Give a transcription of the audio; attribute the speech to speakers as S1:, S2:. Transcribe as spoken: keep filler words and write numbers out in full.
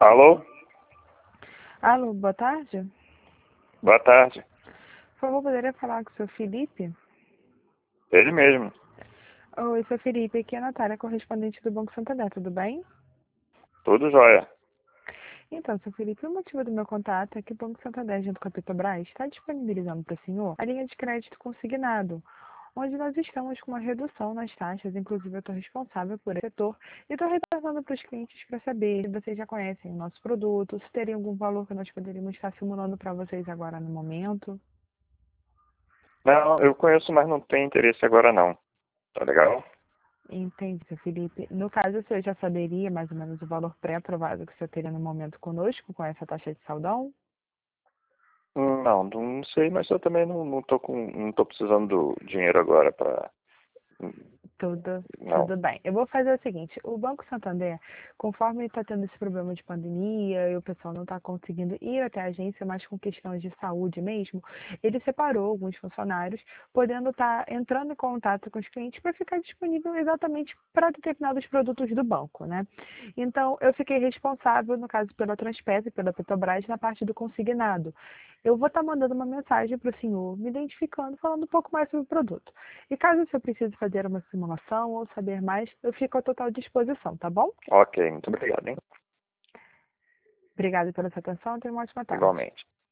S1: Alô?
S2: Alô, boa tarde.
S1: Boa tarde.
S2: Por favor, poderia falar com o seu Felipe?
S1: Ele mesmo.
S2: Oi, seu Felipe, aqui é a Natália, correspondente do Banco Santander, tudo bem?
S1: Tudo jóia.
S2: Então, seu Felipe, o motivo do meu contato é que o Banco Santander, junto com a Petrobras, está disponibilizando para o senhor a linha de crédito consignado, onde nós estamos com uma redução nas taxas, inclusive eu estou responsável por esse setor, e estou retornando para os clientes para saber se vocês já conhecem o nosso produto, se teria algum valor que nós poderíamos estar simulando para vocês agora no momento.
S1: Não, eu conheço, mas não tenho interesse agora não. Tá legal?
S2: Entendi, seu Felipe. No caso, o senhor já saberia mais ou menos o valor pré-aprovado que o senhor teria no momento conosco, com essa taxa de saldão?
S1: Não, não sei, mas eu também não, não tô com. Não tô precisando do dinheiro agora para.
S2: Tudo,
S1: Não.
S2: tudo bem. Eu vou fazer o seguinte, o Banco Santander, conforme está tendo esse problema de pandemia e o pessoal não está conseguindo ir até a agência, mas com questões de saúde mesmo, ele separou alguns funcionários, podendo estar entrando em contato com os clientes para ficar disponível exatamente para determinados produtos do banco, né? Então, eu fiquei responsável, no caso, pela Transpetro e pela Petrobras, na parte do consignado. Eu vou estar mandando uma mensagem para o senhor, me identificando, falando um pouco mais sobre o produto. E caso o senhor precise fazer uma simulação ou saber mais, eu fico à total disposição, tá bom?
S1: Ok, muito obrigado, hein?
S2: Obrigada pela sua atenção, tenha uma ótima tarde.
S1: Igualmente.